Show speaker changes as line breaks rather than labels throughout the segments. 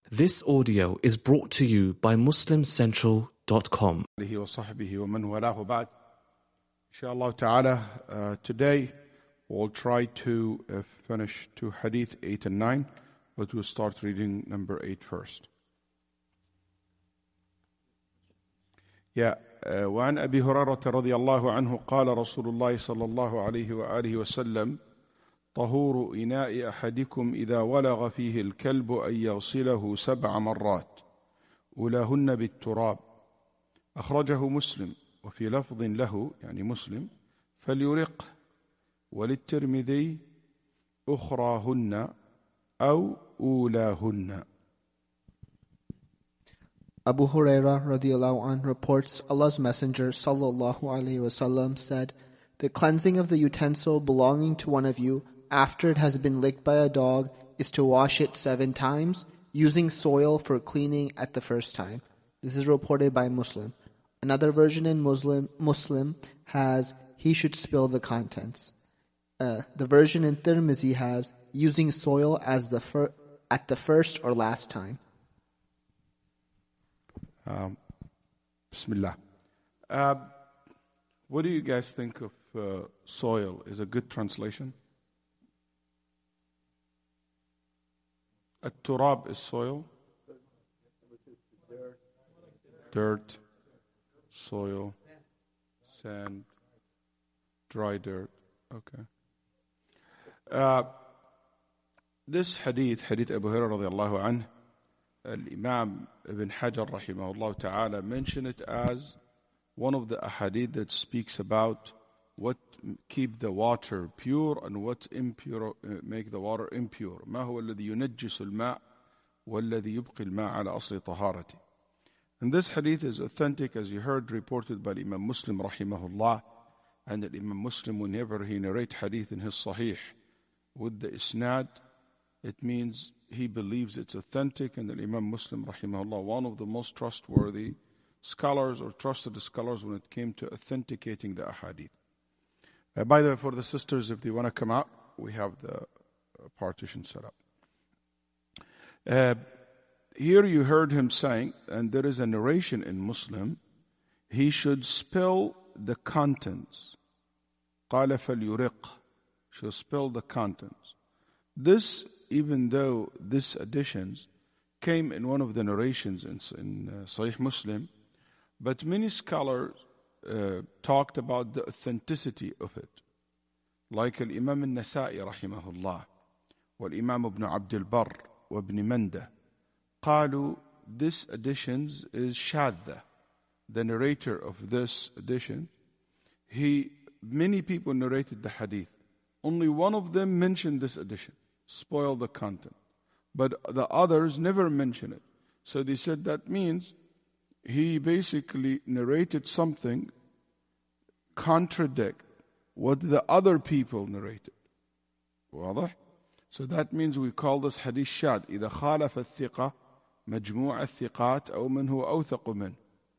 This audio is brought to you by MuslimCentral.com.
وصحبه ومن والاه بعد. Inshallah ta'ala, today we'll try to finish to Hadith 8 and 9, but we'll start reading number 8 first. وعن أبي هريرة رضي الله عنه قال رسول الله صلى الله عليه وآله وسلم طهور إناء أحدكم إذا ولغ فيه الكلب أن يغسله 7 مرات أولاهن بالتراب أخرجه مسلم وفي لفظ له يعني مسلم فليرق وللترمذي أخراهن أو أولاهن.
Abu Hurairah radiallahu anh reports Allah's Messenger sallallahu alaihi wasallam said, "The cleansing of the utensil belonging to one of you after it has been licked by a dog is to wash it 7 times, using soil for cleaning at the first time." This is reported by Muslim. Another version in Muslim has, "He should spill the contents." The version in Tirmizi has, "using soil as at the first or last time."
Bismillah. What do you guys think of soil? Is a good translation? At-turab is soil. Dirt, soil, sand, dry dirt. Okay. This hadith Abu Hurairah radiallahu anhu, Imam Ibn Hajar rahimahullah ta'ala mentioned it as one of the ahadith that speaks about what keep the water pure and what impure make the water impure. ما هو الذي ينجس الماء والذي يبقي الماء على أصل طهارته. And this hadith is authentic, as you heard, reported by Imam Muslim rahimahullah. And that Imam Muslim, whenever he narrates hadith in his Sahih with the isnad, it means he believes it's authentic. And that Imam Muslim rahimahullah, one of the most trustworthy scholars or trusted scholars when it came to authenticating the ahadith. By the way, for the sisters, if they want to come out, we have the partition set up. Here you heard him saying, and there is a narration in Muslim, he should spill the contents. قال فليرق, should spill the contents. This, even though this additions came in one of the narrations in Sahih Muslim, but many scholars talked about the authenticity of it. Like Imam al-Nasa'i rahimahullah, والإمام ابن عبد البر وابن منده, قالوا this additions is shadda. The narrator of this addition, many people narrated the hadith. Only one of them mentioned this addition, spoil the content. But the others never mention it. So they said that means he basically narrated something contradict what the other people narrated. واضح? So that means we call this hadith shad. إذا خالف الثقة مجموع الثقات أو من هو أوثق منه.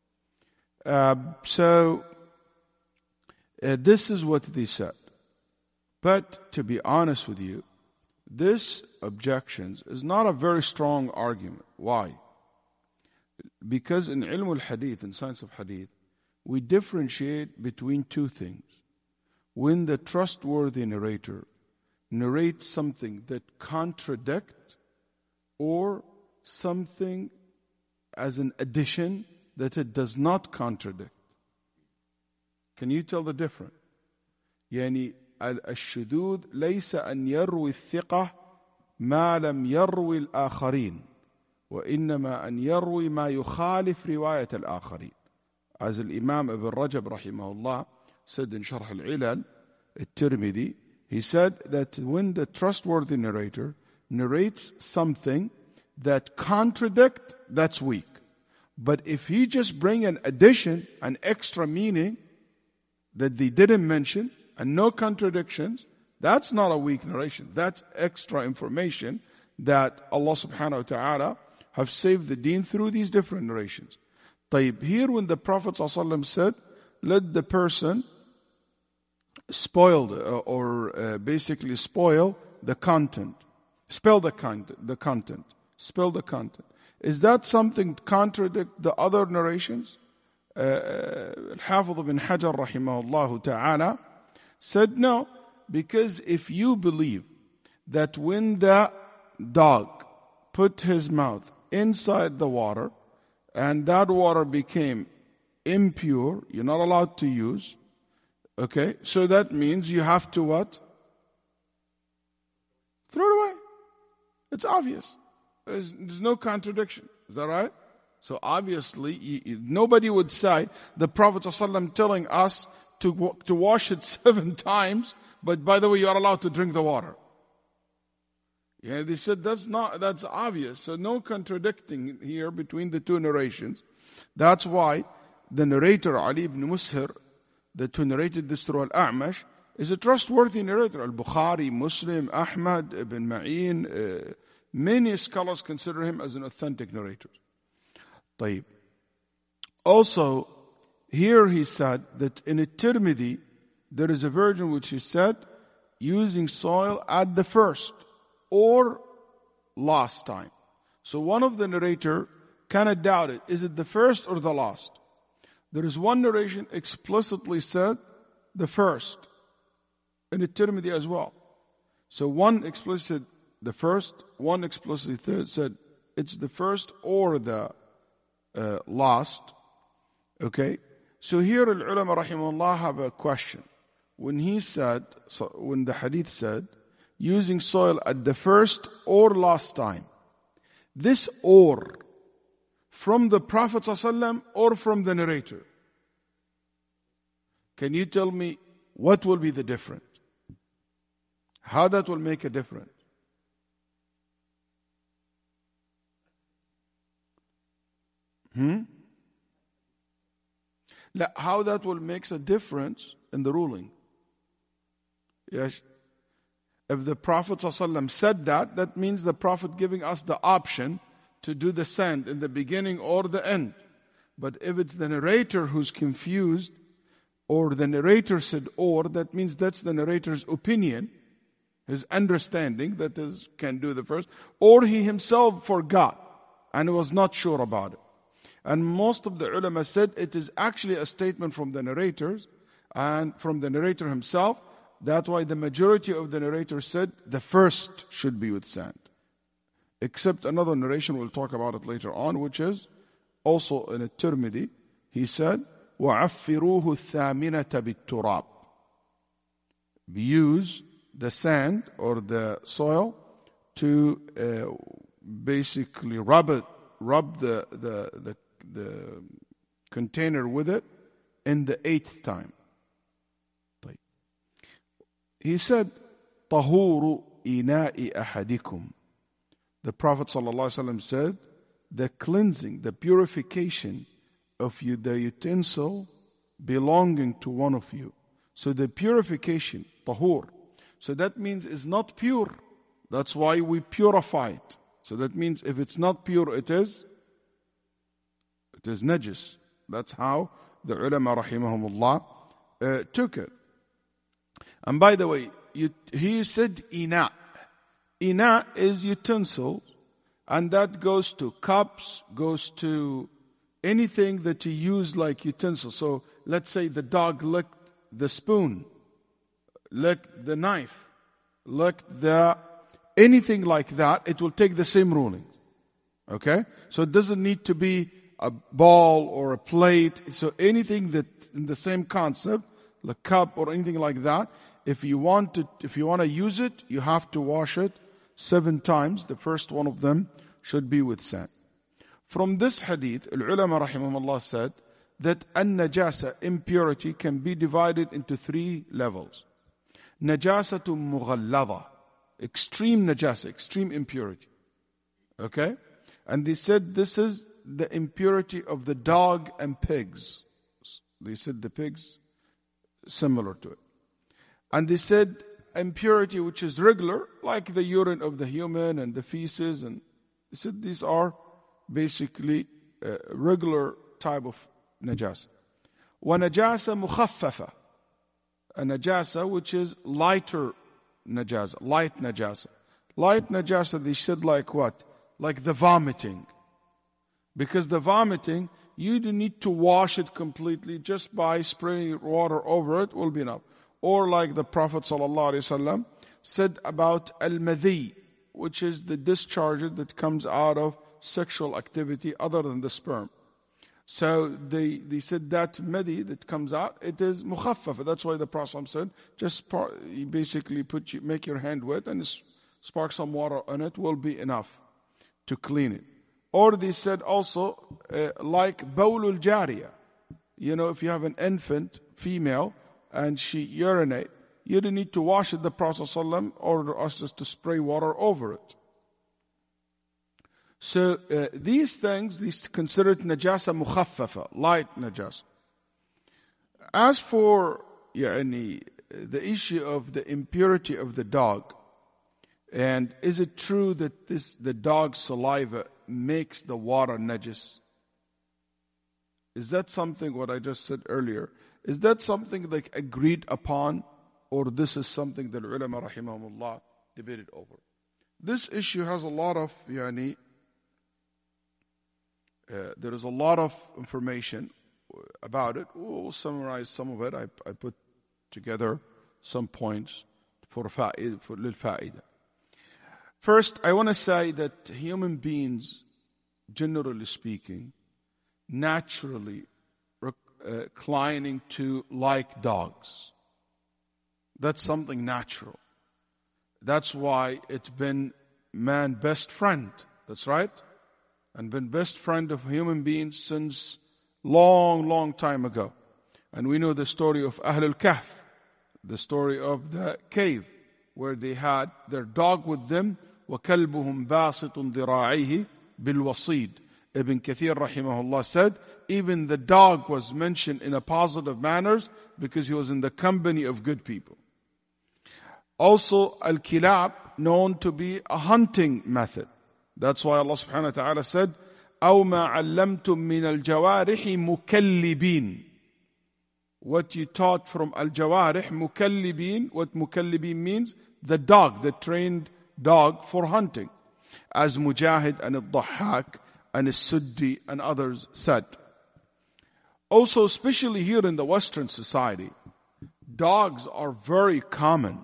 So this is what they said. But to be honest with you, this objections is not a very strong argument. Why? Because in ilm al-hadith, in science of hadith, we differentiate between 2 things. When the trustworthy narrator narrates something that contradicts or something as an addition that it does not contradict. Can you tell the difference? يعني الشذوذ ليس أن يروي الثقة ما لم يروي الآخرين وإنما أن يروي ما يخالف رواية الآخرين. As Imam Ibn Rajab rahimahullah said in Sharh al-Ilal al-Tirmidhi, he said that when the trustworthy narrator narrates something that contradicts, that's weak. But if he just bring an addition, an extra meaning that they didn't mention and no contradictions, that's not a weak narration. That's extra information that Allah subhanahu wa ta'ala have saved the deen through these different narrations. طيب, here when the Prophet ﷺ said, let the person spoil basically spoil the content, spell the content, spill the content. Is that something contradict the other narrations? Al-Hafidh ibn Hajar rahimahullah ta'ala said no, because if you believe that when the dog put his mouth inside the water and that water became impure, you're not allowed to use, okay, so that means you have to what? Throw it away. It's obvious. There's no contradiction. Is that right? So obviously, nobody would say the Prophet ﷺ telling us to wash it 7 times, but by the way, you are allowed to drink the water. Yeah, they said that's obvious. So no contradicting here between the two narrations. That's why the narrator Ali ibn Mushir, that who narrated this through Al-A'mash, is a trustworthy narrator. Al-Bukhari, Muslim, Ahmad, Ibn Ma'in, many scholars consider him as an authentic narrator. طيب. Also, here he said that in At-Tirmidhi, there is a version which he said, using soil at the first or last time. So one of the narrator kind of doubted, is it the first or the last? There is one narration explicitly said the first, in At-Tirmidhi as well. So one explicit the first, one explicitly said it's the first or the last. Okay, so here al-ulama rahimahullah have a question. When the hadith said, using soil at the first or last time, this or from the Prophet ﷺ or from the narrator? Can you tell me what will be the difference? How that will make a difference? How that will make a difference in the ruling? Yes. If the Prophet ﷺ said that, that means the Prophet giving us the option to do the sand in the beginning or the end. But if it's the narrator who's confused, or the narrator said or, that means that's the narrator's opinion, his understanding that is can do the first, or he himself forgot and was not sure about it. And most of the ulama said it is actually a statement from the narrators and from the narrator himself. That's why the majority of the narrators said the first should be with sand. Except another narration, we'll talk about it later on, which is also in At-Tirmidhi. He said, وَعَفِّرُوهُ الثَّامِنَةَ بِالتُّرَابِ. Use the sand or the soil to basically rub the container with it in the 8th time. He said, طَهُورُ إِنَاءِ أَحَدِكُمْ. The Prophet ﷺ said, the cleansing, the purification of the utensil belonging to one of you. So the purification, طهور. So that means it's not pure. That's why we purify it. So that means if it's not pure, it is najis. That's how the ulama rahimahumullah took it. And by the way, he said ina. Ina is utensil, and that goes to cups, goes to anything that you use like utensil. So let's say the dog licked the spoon, licked the knife, licked anything like that, it will take the same ruling. Okay? So it doesn't need to be a ball or a plate. So anything that in the same concept, the cup or anything like that, if you want to use it, you have to wash it 7 times. The first one of them should be with sand. From this hadith, al-ulama rahimahumullah said that an-najasa, impurity, can be divided into 3 levels. Najasatu mughallada, extreme najasa, extreme impurity. Okay? And they said this is the impurity of the dog and pigs. They said the pigs similar to it. And they said impurity which is regular, like the urine of the human and the feces, and they said these are basically regular type of najasa. Wa najasa mukhaffafa, a najasa which is lighter najasa, light najasa. Light najasa, they said like what? like the vomiting. Because the vomiting, you don't need to wash it completely, just by spraying water over it will be enough. Or like the Prophet ﷺ said about al-madhi, which is the discharge that comes out of sexual activity other than the sperm. So they said that madhi that comes out, it is mukhaffaf. That's why the Prophet said, just you basically make your hand wet and spark some water on it, will be enough to clean it. Or they said also, like bawlul jariya. You know, if you have an infant, female, and she urinate, you don't need to wash it. The Prophet ﷺ ordered us just to spray water over it. So these things, these considered najasa mukhaffafa, light najasa. As for the issue of the impurity of the dog, and is it true that the dog's saliva makes the water najis? Is that something, what I just said earlier, is that something like agreed upon, or this is something that ulama rahimahumullah debated over? This issue has a lot of there is a lot of information about it. We'll summarize some of it. I put together some points for lil-fa'ida. First, I want to say that human beings, generally speaking, naturally inclining to like dogs. That's something natural. That's why it's been man's best friend. That's right. And been best friend of human beings since long time ago. And we know the story of Ahlul Kahf, the story of the cave, where they had their dog with them. وَكَلْبُهُمْ بَاسِطٌ ذِرَاعِهِ بِالْوَصِيدِ. Ibn Kathir rahimahullah said, even the dog was mentioned in a positive manners because he was in the company of good people. Also, al-kilab, known to be a hunting method. That's why Allah subhanahu wa ta'ala said, أَوْ مَا عَلَّمْتُم مِّنَ الْجَوَارِحِ مُكَلِّبِينَ. What you taught from al-jawarih, mukallibin, what mukallibin means? The dog, the trained dog for hunting. As Mujahid and al-Dhahhak and al-Suddi and others said. Also, especially here in the Western society, dogs are very common.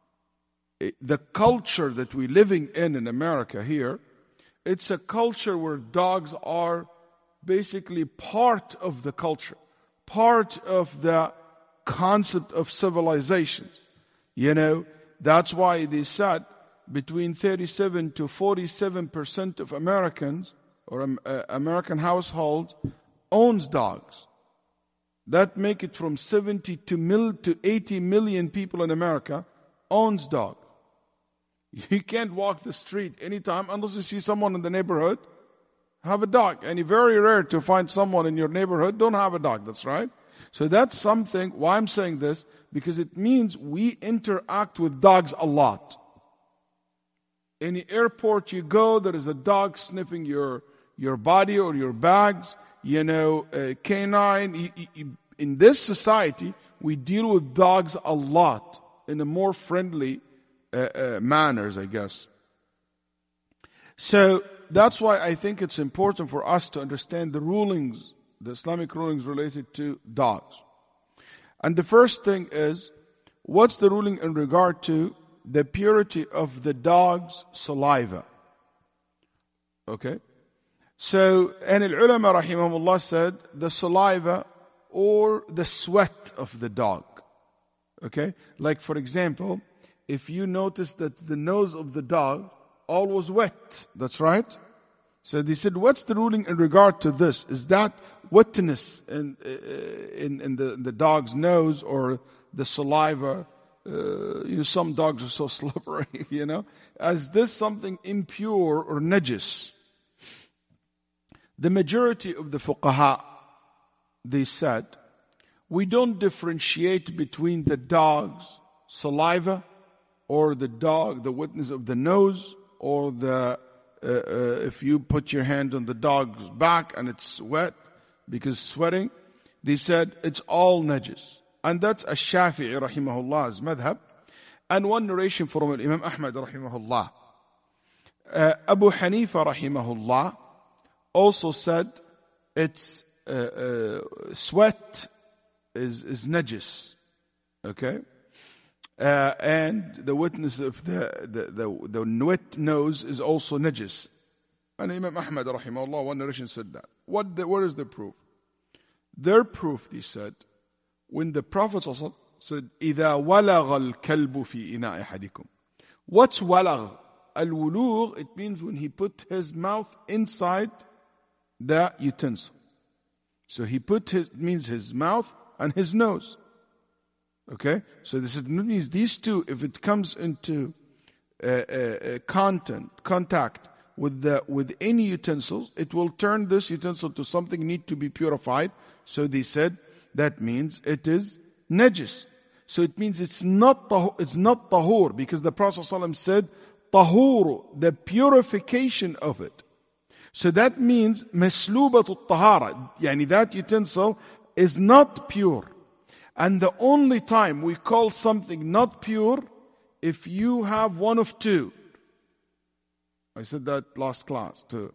The culture that we're living in America here, it's a culture where dogs are basically part of the culture, part of the concept of civilizations. That's why they said between 37 to 47% of Americans or American households owns dogs. That make it from 70 to 80 million people in America owns dogs. You can't walk the street anytime unless you see someone in the neighborhood have a dog. And it's very rare to find someone in your neighborhood don't have a dog. That's right. So that's something, why I'm saying this, because it means we interact with dogs a lot. Any airport you go, there is a dog sniffing your body or your bags. Canine. In this society, we deal with dogs a lot in a more friendly manners, I guess. So that's why I think it's important for us to understand the rulings, the Islamic rulings related to dogs. And the first thing is, what's the ruling in regard to the purity of the dog's saliva? Okay. So, and al-ulama rahimahumullah said, the saliva or the sweat of the dog. Okay. Like for example, if you notice that the nose of the dog all was wet. That's right. So they said, what's the ruling in regard to this? Is that wetness in the dog's nose or the saliva? Some dogs are so slippery, Is this something impure or najis? The majority of the fuqaha, they said, we don't differentiate between the dog's saliva or the wetness of the nose, or if you put your hand on the dog's back and it's wet because sweating. They said it's all najis. And that's a Shafi'i rahimahullah's madhab. And one narration from Imam Ahmad rahimahullah. Abu Hanifa rahimahullah also said it's sweat is najis. Okay? And the witness of the wet nose is also najis. And Imam Ahmad rahimahullah, one narration said that. What is the proof? Their proof, they said, when the Prophet said, إِذَا وَلَغَ الْكَلْبُ فِي إِنَاءِ أَحَدِكُمْ. What's walagh? Al-wulugh, it means when he put his mouth inside the utensil. So he put means his mouth and his nose. Okay? So this means these two, if it comes into contact with any utensils, it will turn this utensil to something need to be purified. So they said that means it is najis. So it means it's not tahur, because the Prophet ﷺ said tahuru, the purification of it. So that means maslubatul tahara, yani that utensil is not pure. And the only time we call something not pure, if you have one of two. I said that last class too.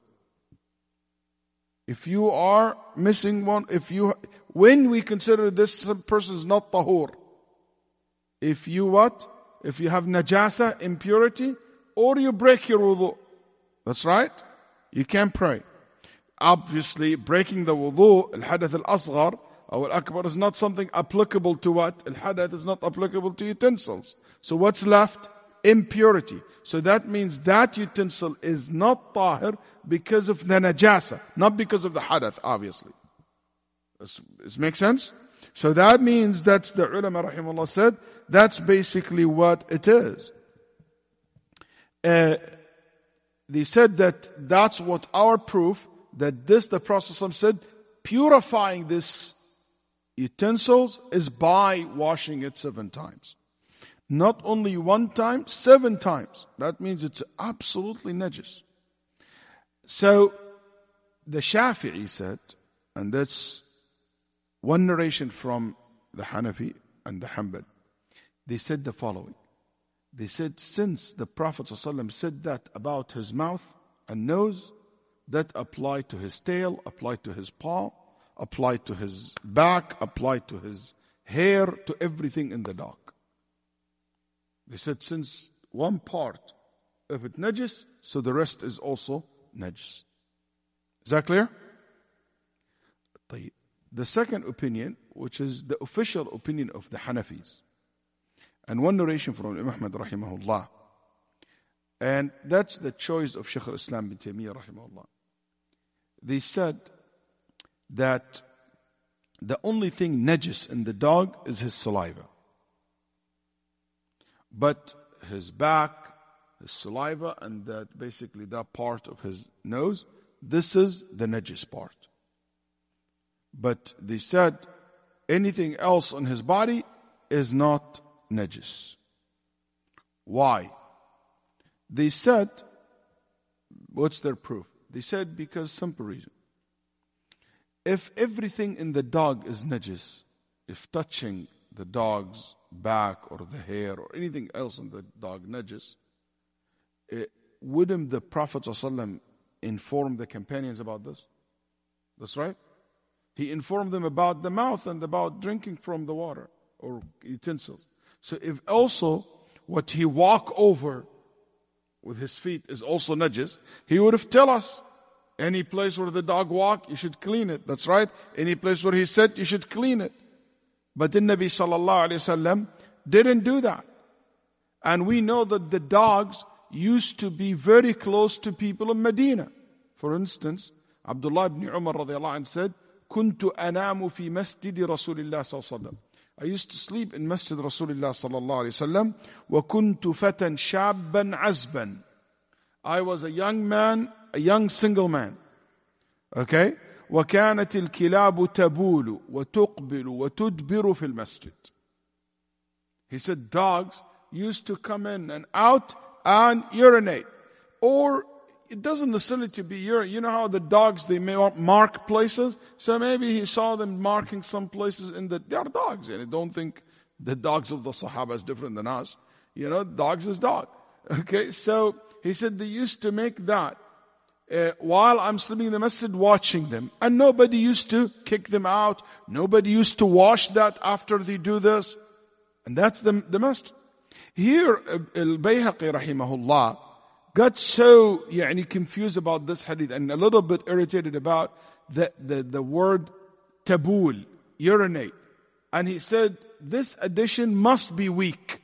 If you are missing one, when we consider this person is not tahur, if you what? If you have najasa, impurity, or you break your wudu. That's right. You can't pray. Obviously, breaking the wudu, al-hadath al-asghar, or al-akbar is not something applicable to what? Al-hadath is not applicable to utensils. So what's left? Impurity. So that means that utensil is not tahir because of the najasa, not because of the hadath, obviously. This makes sense? So that means that's the ulama rahimahullah said, that's basically what it is. They said that's what our proof, that this, the Prophet said, purifying this utensils is by washing it 7 times. Not only 1 time, 7 times. That means it's absolutely najis. So the Shafi'i said, and that's one narration from the Hanafi and the Hanbal, they said the following. They said, since the Prophet ﷺ said that about his mouth and nose, that applied to his tail, applied to his paw, applied to his back, applied to his hair, to everything in the dog. They said, since one part of it najis, so the rest is also najis. Is that clear? The second opinion, which is the official opinion of the Hanafis, and one narration from Imam Ahmad rahimahullah, and that's the choice of Shaykh al-Islam bin Taymiyyah rahimahullah. They said that the only thing najis in the dog is his saliva. But his back, his saliva, and that basically that part of his nose, this is the najis part. But they said anything else on his body is not najis. Why? They said, what's their proof? They said because simple reason. If everything in the dog is najis, if touching the dog's back or the hair or anything else in the dog najis, wouldn't the Prophet ﷺ inform the companions about this? That's right. He informed them about the mouth and about drinking from the water or utensils. So if also what he walk over with his feet is also najis, he would have tell us, any place where the dog walk, you should clean it. That's right. Any place where he sat, you should clean it. But the Nabi sallallahu alayhi wasallam didn't do that. And we know that the dogs used to be very close to people in Medina. For instance, Abdullah ibn Umar radiallahu anh said, كنت أنام في مسجد رسول الله صلى الله عليه وسلم. I used to sleep in Masjid Rasulullah sallallahu alayhi wasallam. وكنت فتى شابا عزبا. I was a young man, a young single man. Okay? وكانت الكلاب تبول وتقبل وتدبر في المسجد. He said dogs used to come in and out and urinate. Or it doesn't necessarily to be urine. You know how the dogs, they may mark places? So maybe he saw them marking some places they are dogs. And I don't think the dogs of the Sahaba is different than us. You know, dogs is dog. Okay, so He said they used to make that while I'm sleeping in the masjid watching them. And nobody used to kick them out. Nobody used to wash that after they do this. And that's the masjid. Here, Al-Bayhaqi rahimahullah got so confused about this hadith and a little bit irritated about the word tabul, urinate. And he said, this addition must be weak.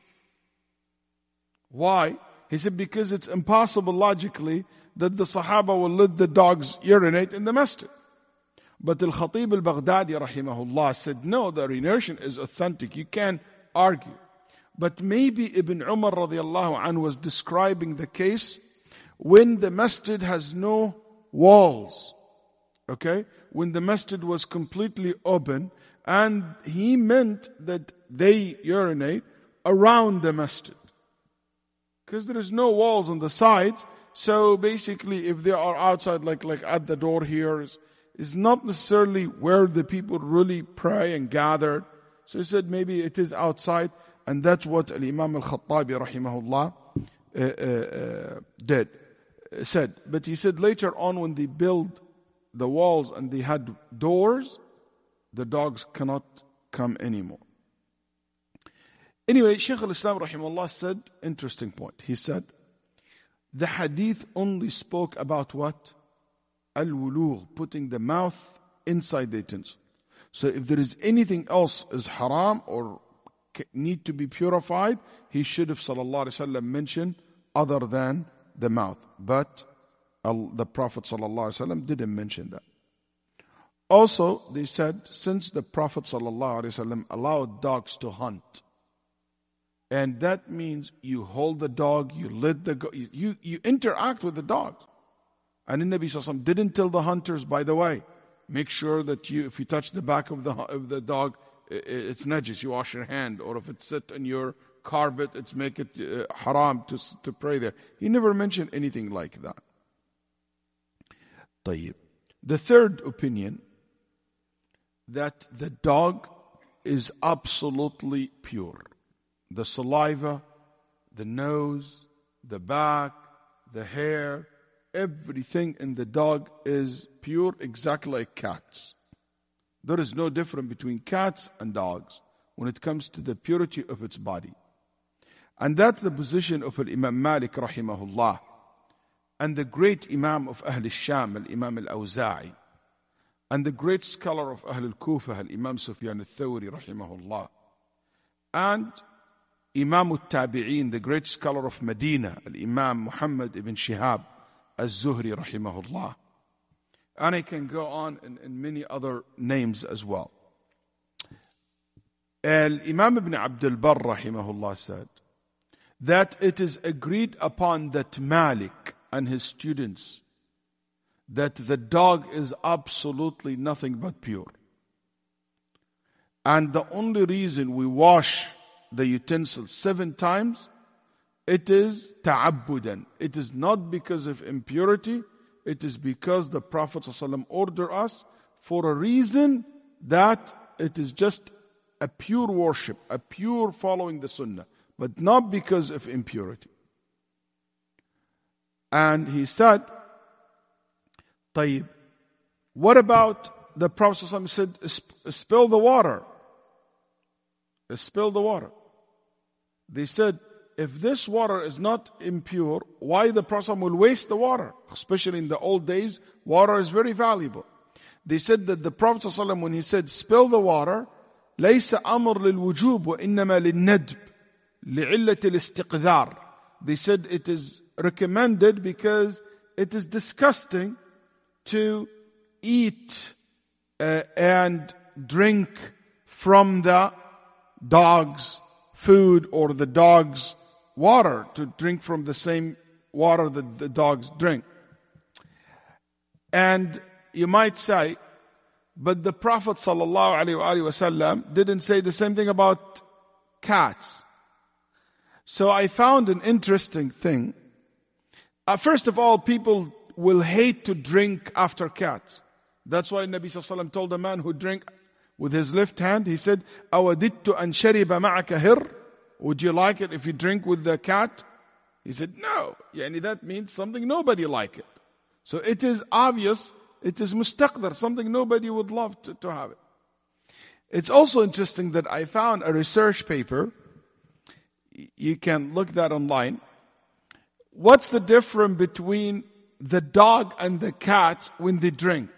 Why? He said, because it's impossible logically that the Sahaba will let the dogs urinate in the masjid. But Al-Khatib al-Baghdadi rahimahullah said, no, the urination is authentic. You can't argue. But maybe Ibn Umar radiallahu anhu was describing the case when the masjid has no walls. Okay? When the masjid was completely open, and he meant that they urinate around the masjid. Because there is no walls on the sides, so basically if they are outside, like at the door here, is not necessarily where the people really pray and gather. So he said maybe it is outside, and that's what Imam al-Khattabi rahimahullah said. But he said later on when they built the walls and they had doors, the dogs cannot come anymore. Anyway, Shaykh al-Islam rahimahullah said, interesting point. He said, the hadith only spoke about what? Al-wulugh, putting the mouth inside the utensil. So if there is anything else is haram or need to be purified, he should have sallallahu alaihi wasallam mentioned other than the mouth. But the Prophet sallallahu alaihi wasallam didn't mention that. Also, they said, since the Prophet sallallahu alaihi wasallam allowed dogs to hunt, and that means you hold the dog, you let the you interact with the dog. And the Nabi sallallahu alaihi wasallam didn't tell the hunters, by the way, make sure that if you touch the back of the dog, it's najis, you wash your hand, or if it's sit in your carpet, it's make it haram to pray there. He never mentioned anything like that. طيب. The third opinion, that the dog is absolutely pure. The saliva, the nose, the back, the hair, everything in the dog is pure, exactly like cats. There is no difference between cats and dogs when it comes to the purity of its body. And that's the position of Imam Malik rahimahullah, and the great Imam of Ahl al-Sham, Imam al-Awza'i, and the great scholar of Ahl al-Kufa, Imam Sufyan al-Thawri rahimahullah, and Imam al-Tabi'in, the great scholar of Medina, Imam Muhammad ibn Shihab al-Zuhri rahimahullah. And I can go on in many other names as well. Imam ibn Abdul Barr rahimahullah said that it is agreed upon that Malik and his students that the dog is absolutely nothing but pure. And the only reason we wash the utensils 7 times, it is ta'abbudan. It is not because of impurity. It is because the Prophet ﷺ ordered us for a reason that it is just a pure worship, a pure following the sunnah, but not because of impurity. And he said, طيب, what about the Prophet ﷺ said, spill the water. Spill the water. They said, if this water is not impure, why the Prophet will waste the water? Especially in the old days, water is very valuable. They said that the Prophet ﷺ, when he said, spill the water, ليس أمر للوجوب وإنما للندب لعلة الاستقذار. They said it is recommended because it is disgusting to eat and drink from the dog's food or the dog's water, to drink from the same water that the dogs drink. And you might say, but the Prophet ﷺ didn't say the same thing about cats. So I found an interesting thing. First of all, people will hate to drink after cats. That's why Nabi ﷺ told a man who drank with his left hand, he said, أَوَدِدْتُ أَنْ شَرِبَ مَعَكَ هِرْ. Would you like it if you drink with the cat? He said, no. That means something nobody like it. So it is obvious, it is mustaqdar, something nobody would love to have it. It's also interesting that I found a research paper. You can look that online. What's the difference between the dog and the cat when they drink?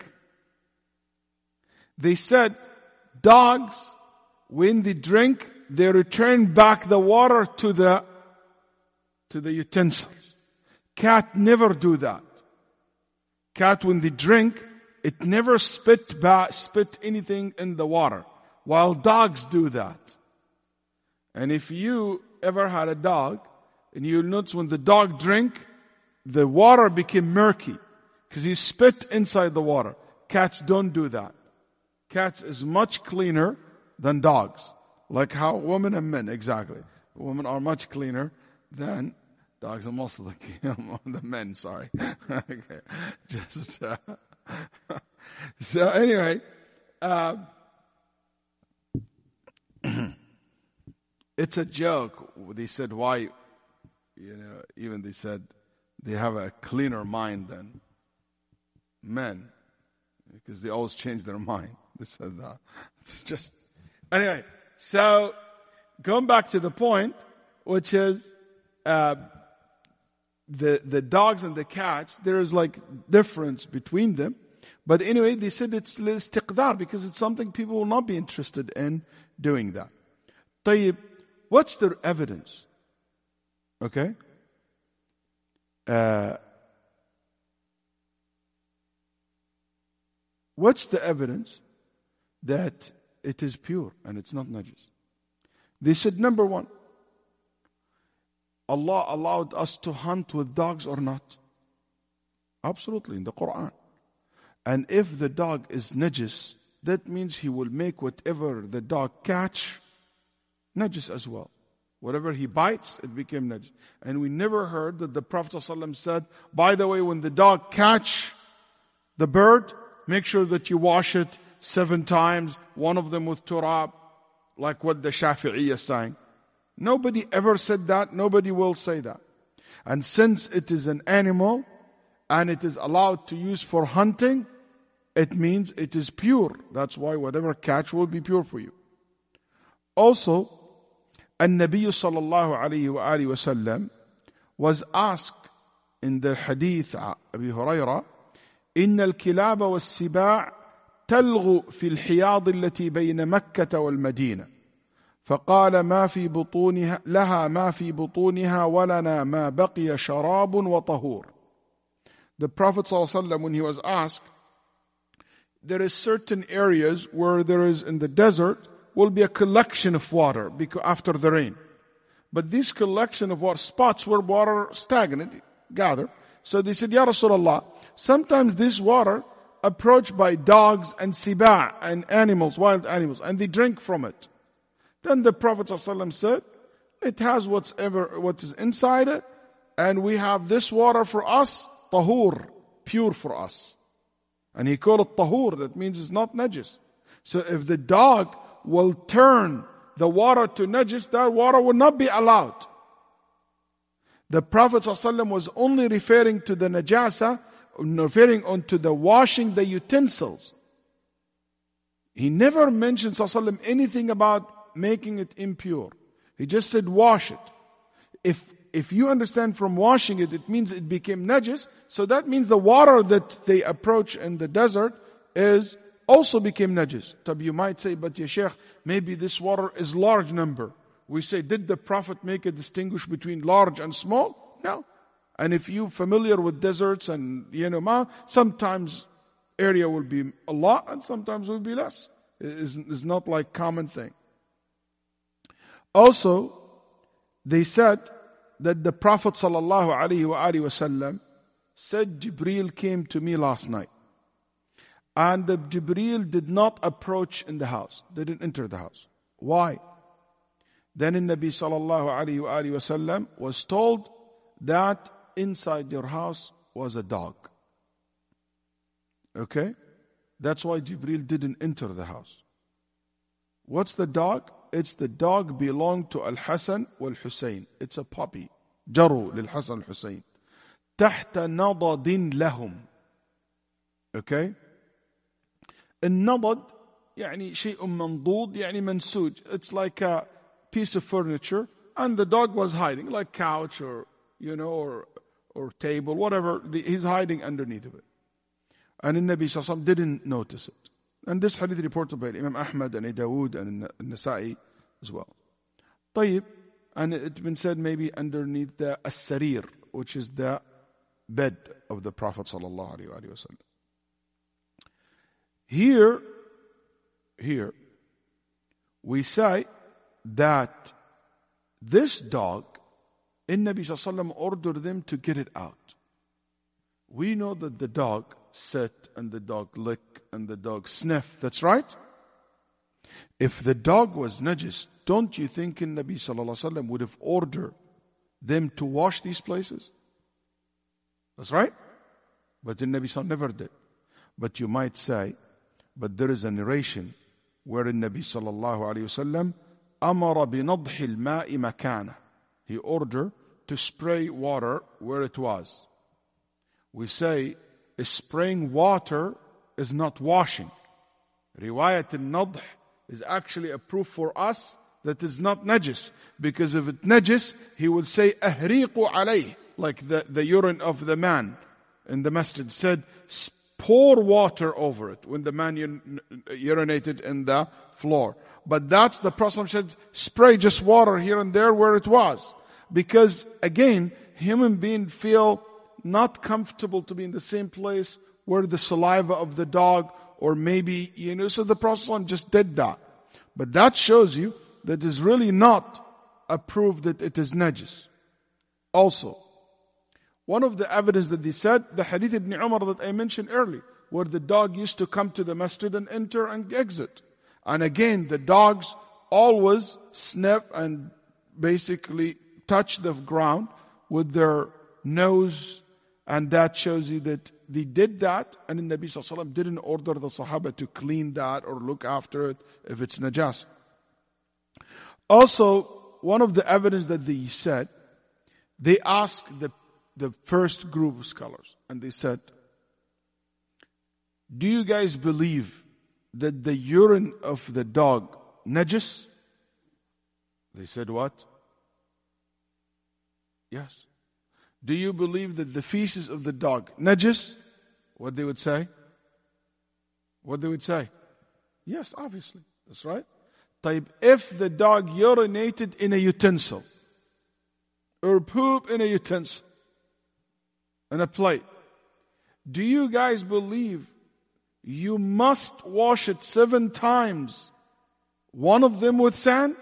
They said dogs, when they drink, they return back the water to the utensils. Cat never do that. Cat, when they drink, it never spit anything in the water, while dogs do that. And if you ever had a dog, and you'll notice when the dog drink, the water became murky because he spit inside the water. Cats don't do that. Cats is much cleaner than dogs. Like how women and men, exactly. Women are much cleaner than dogs, and most of the men, sorry. Okay. Just, so anyway, it's a joke. They said why, even they said they have a cleaner mind than men, because they always change their mind. They said that. It's just, anyway, so going back to the point, which is, the dogs and the cats, there is like difference between them. But anyway, they said it's istiqdar because it's something people will not be interested in doing that. طيب, what's the evidence? Okay? What's the evidence that it is pure and it's not najis? They said, number one, Allah allowed us to hunt with dogs or not? Absolutely, in the Quran. And if the dog is najis, that means He will make whatever the dog catch najis as well. Whatever he bites, it became najis. And we never heard that the Prophet ﷺ said, by the way, when the dog catch the bird, make sure that you wash it 7 times, one of them with turab, like what the Shafi'iyya is saying. Nobody ever said that. Nobody will say that. And since it is an animal and it is allowed to use for hunting, it means it is pure. That's why whatever catch will be pure for you. Also, An-Nabiy sallallahu alayhi wa alihi wa sallam was asked in the hadith Abi Hurairah, إن الكلاب والسباع تلغو في الحياض التي بين مكة والمدينة فقال ما في بطونها لها ما في بطونها ولنا ما بقي شراب وطهور. The Prophet ﷺ, when he was asked, there is certain areas where there is in the desert will be a collection of water after the rain. But this collection of water, spots where water stagnant, gather. So they said, Ya Rasulullah, sometimes this water approached by dogs and siba' and animals, wild animals, and they drink from it. Then the Prophet ﷺ said, it has what is inside it, and we have this water for us, tahur, pure for us. And he called it tahur, that means it's not najis. So if the dog will turn the water to najis, that water will not be allowed. The Prophet ﷺ was only referring to the najasa, referring onto the washing the utensils. He never mentioned ﷺ anything about making it impure. He just said wash it. If you understand from washing it, it means it became najis, so that means the water that they approach in the desert is also became najis. You might say, but ya Shaykh, maybe this water is large number. We say, did the Prophet make a distinguish between large and small? No. And if you're familiar with deserts and sometimes area will be a lot and sometimes will be less. It's not like common thing. Also, they said that the Prophet ﷺ said, Jibreel came to me last night. And the Jibreel did not approach in the house, didn't enter the house. Why? Then the Nabi ﷺ was told that inside your house was a dog. Okay? That's why Jibreel didn't enter the house. What's the dog? It's the dog belonged to Al-Hasan wal-Hussein. It's a puppy جروا للحسن الحسين تحت نضد لهم. Okay? النضد يعني شيء منضود يعني منسوج. It's like a piece of furniture and the dog was hiding, like couch or or table, whatever. He's hiding underneath of it. And the Nabi sallallahu alaihi wasallam didn't notice it. And this hadith reported by Imam Ahmad and Dawood and Nasa'i as well. طيب, and it's been said maybe underneath the as-sarir, which is the bed of the Prophet sallallahu alaihi wasallam. Here, we say that this dog, Nabi sallallahu alaihi wasallam ordered them to get it out. We know that the dog sit and the dog lick and the dog sniff. That's right. If the dog was najis, don't you think Nabi sallallahu alaihi wasallam would have ordered them to wash these places? That's right. But the Nabi sallallahu alaihi wasallam never did. But you might say, but there is a narration where the Nabi sallallahu alaihi wasallam amara binadhi al-ma'i makana. He ordered to spray water where it was. We say spraying water is not washing. Riwayat al-nadh is actually a proof for us that is not najis. Because if it's najis, he would say ahriqu alayh, like the urine of the man in the masjid said, pour water over it when the man urinated in the floor. But that's the Prophet said, spray just water here and there where it was. Because again, human beings feel not comfortable to be in the same place where the saliva of the dog, or maybe, so the Prophet just did that. But that shows you that is really not a proof that it is najis. Also, one of the evidence that they said, the hadith Ibn Umar that I mentioned earlier, where the dog used to come to the masjid and enter and exit. And again, the dogs always sniff and basically touch the ground with their nose, and that shows you that they did that, and the Nabi sallallahu alaihi wasallam didn't order the Sahaba to clean that or look after it if it's najas. Also, one of the evidence that they said, they asked the first group of scholars, and they said, do you guys believe that the urine of the dog najis? They said what? Yes. Do you believe that the feces of the dog najis? What they would say? What they would say? Yes, obviously. That's right. طيب, if the dog urinated in a utensil, or poop in a utensil, in a plate, do you guys believe you must wash it 7 times, one of them with sand?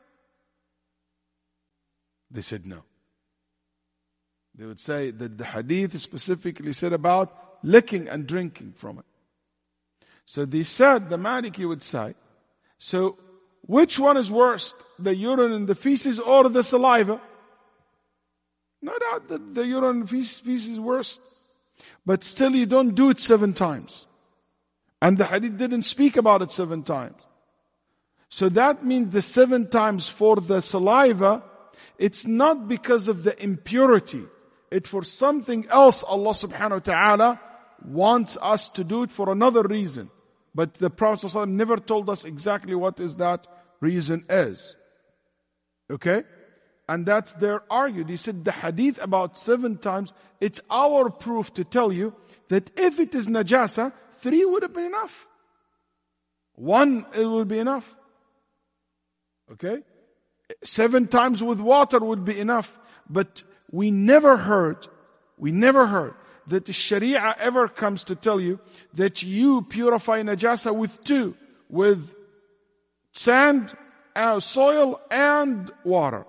They said no. They would say that the hadith specifically said about licking and drinking from it. So they said, the Maliki would say, so which one is worse, the urine and the feces or the saliva? No doubt that the urine and feces is worse. But still you don't do it 7 times. And the hadith didn't speak about it 7 times. So that means the 7 times for the saliva, it's not because of the impurity. It's for something else. Allah subhanahu wa ta'ala wants us to do it for another reason. But the Prophet ﷺ never told us exactly what is that reason is. Okay? And that's their argument. He said the hadith about 7 times, it's our proof to tell you that if it is najasa, 3 would have been enough. 1, it would be enough. Okay? 7 times with water would be enough. But we never heard that the Sharia ever comes to tell you that you purify najasa with 2, with sand, soil and water.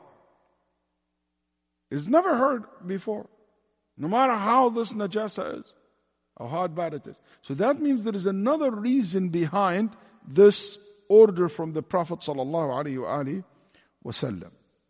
It's never heard before. No matter how this najasa is, how hard bad it is. So that means there is another reason behind this order from the Prophet sallallahu alaihi wasallam.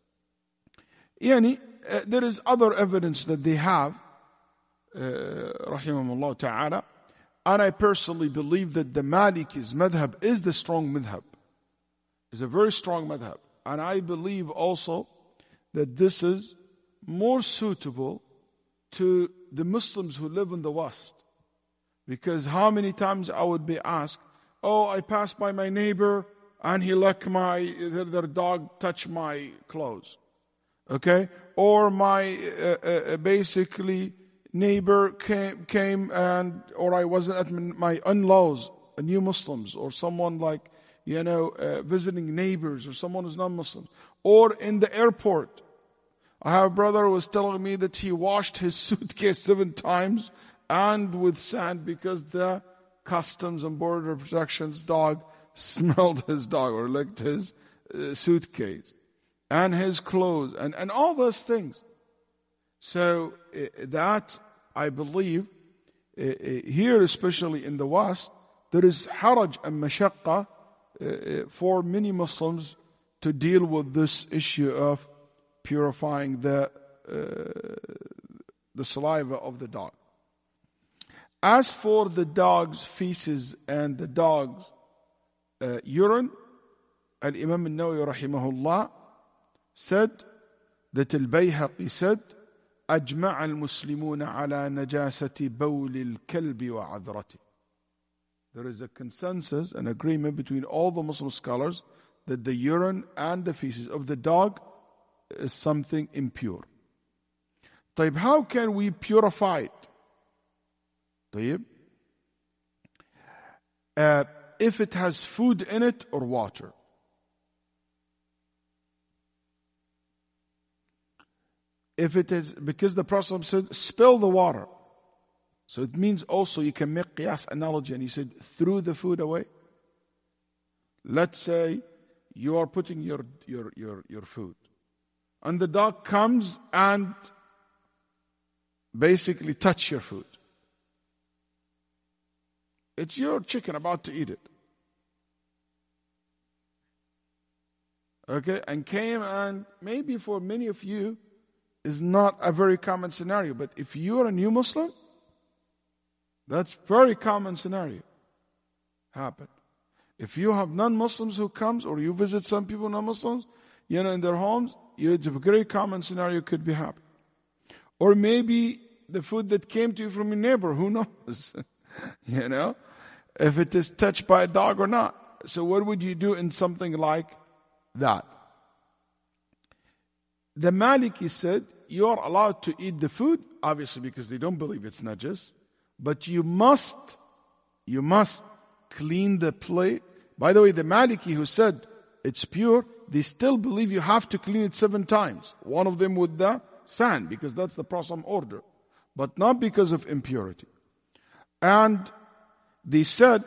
There is other evidence that they have, rahimahumullah ta'ala, and I personally believe that the Maliki's madhab is the strong madhab. It's a very strong madhab. And I believe also that this is more suitable to the Muslims who live in the West. Because how many times I would be asked, oh, I passed by my neighbor and he let their dog touch my clothes. Okay? Or my, basically, neighbor came or I wasn't at my in-laws, new Muslims, or someone like, visiting neighbors, or someone who's non-Muslim. Or in the airport. I have a brother who was telling me that he washed his suitcase 7 times and with sand because the customs and border protection's dog smelled his dog or licked his suitcase and his clothes and all those things. So that, I believe, here especially in the West, there is haraj and mashaqqa for many Muslims to deal with this issue of purifying the saliva of the dog. As for the dog's feces and the dog's urine, Al-Imam al-Nawawi rahimahullah said that Al-Bayhaqi said, أجمع المسلمون على نجاسة بول الكلب وعذرته. There is a consensus, an agreement between all the Muslim scholars that the urine and the feces of the dog is something impure. طيب, how can we purify it? طيب, if it has food in it or water. If it is, because the Prophet said, spill the water. So it means also you can make qiyas analogy, and he said, threw the food away. Let's say you are putting your food, and the dog comes and basically touch your food. It's your chicken about to eat it. Okay, and came, and maybe for many of you is not a very common scenario, but if you are a new Muslim, that's very common scenario happen. If you have non-Muslims who comes, or you visit some people non-Muslims, in their homes, it's a very common scenario could be happening. Or maybe the food that came to you from your neighbor, who knows? If it is touched by a dog or not. So what would you do in something like that? The Maliki said, you are allowed to eat the food, obviously because they don't believe it's najis, but you must clean the plate. By the way, the Maliki who said it's pure, they still believe you have to clean it 7 times. One of them with the sand, because that's the Prophet's order, but not because of impurity. And they said,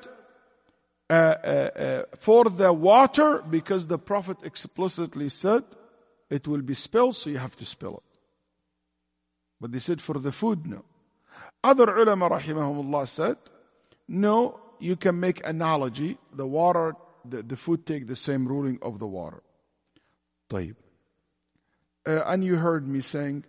for the water, because the Prophet explicitly said, it will be spilled, so you have to spill it. But they said for the food, no. Other ulama rahimahumullah said, no, you can make analogy. The water, the food take the same ruling of the water. طيب. And you heard me saying,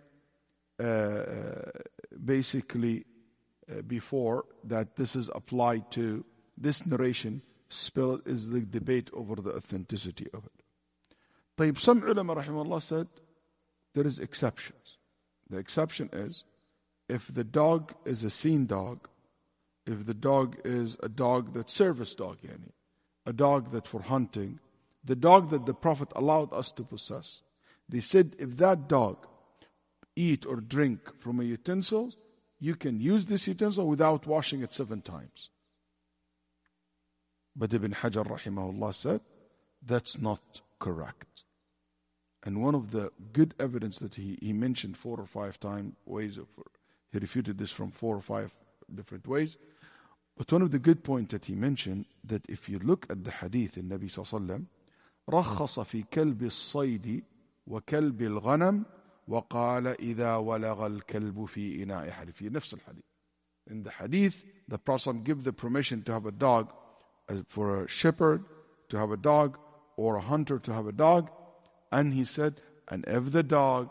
basically, before, that this is applied to this narration. Spill is the debate over the authenticity of it. طيب, some ulama rahimahullah said there is exceptions. The exception is if the dog is a seen dog, if the dog is a dog that's service dog, a dog that for hunting, the dog that the Prophet allowed us to possess. They said if that dog eat or drink from a utensil, you can use this utensil without washing it 7 times. But Ibn Hajar rahimahullah said that's not correct. And one of the good evidence that he mentioned 4 or 5 times ways of, he refuted this from 4 or 5 different ways. But one of the good points that he mentioned, that if you look at the hadith in Nabi sallallahu alaihi wasallam, رخص في كلب الصيد وكلب الغنم وقال إذا ولغ الكلب في إناء أحد في نفس الحديث. In the hadith, the Prophet gave the permission to have a dog, for a shepherd to have a dog, or a hunter to have a dog. And he said, and if the dog,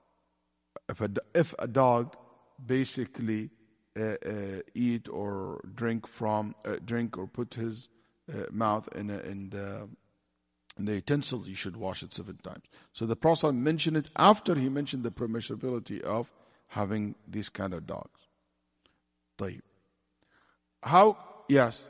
if a dog basically eat or drink or put his mouth in And the utensil, you should wash it 7 times. So the Prophet mentioned it after he mentioned the permissibility of having these kind of dogs. طيب. How? Yes.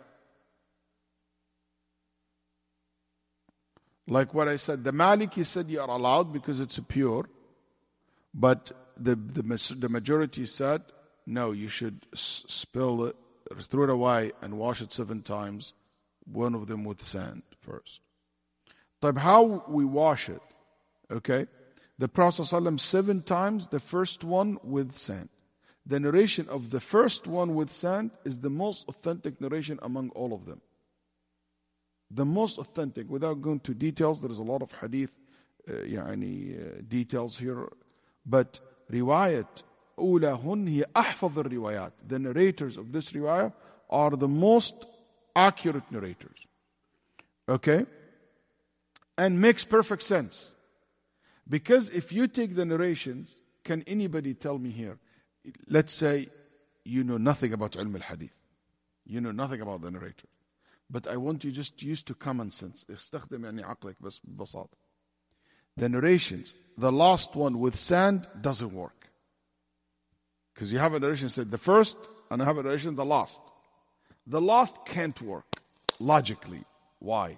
Like what I said, the Maliki said you are allowed because it's pure. But the majority said, no, you should spill it, throw it away and wash it 7 times. One of them with sand first. طيب, how we wash it? Okay. The Prophet ﷺ 7 times, the first one with sand. The narration of the first one with sand is the most authentic narration among all of them. The most authentic, without going to details, there is a lot of hadith, details here. But riwayat أولاهن هي أحفظ الروايات. The narrators of this riwayah are the most accurate narrators. Okay? And makes perfect sense. Because if you take the narrations, can anybody tell me here, let's say you know nothing about ilm al-hadith. You know nothing about the narrator. But I want you just to use to common sense. استخدم يعني عقلك بس ببساطة. The narrations, the last one with sand doesn't work. Because you have a narration that said the first, and I have a narration the last. The last can't work, logically. Why?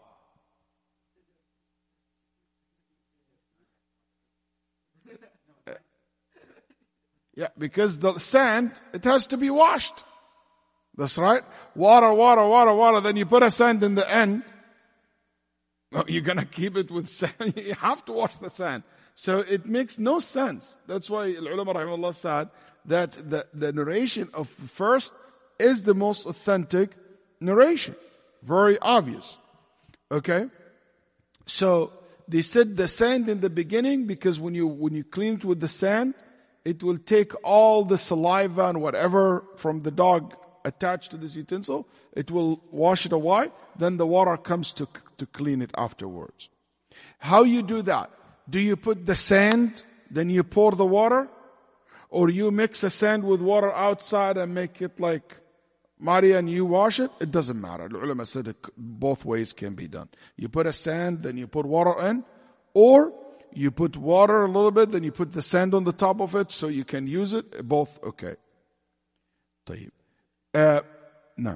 Yeah, because the sand, it has to be washed. That's right. Water. Then you put a sand in the end. No, you're going to keep it with sand. You have to wash the sand. So it makes no sense. That's why ulama rahimahullah said that the narration of first is the most authentic narration. Very obvious. Okay? So they said the sand in the beginning because when you clean it with the sand, it will take all the saliva and whatever from the dog attached to this utensil. It will wash it away. Then the water comes to clean it afterwards. How you do that? Do you put the sand, then you pour the water? Or you mix the sand with water outside and make it like Maria and you wash it? It doesn't matter. The ulama said it, both ways can be done. You put a sand, then you put water in. Or you put water a little bit, then you put the sand on the top of it so you can use it. Both okay. طيب. No.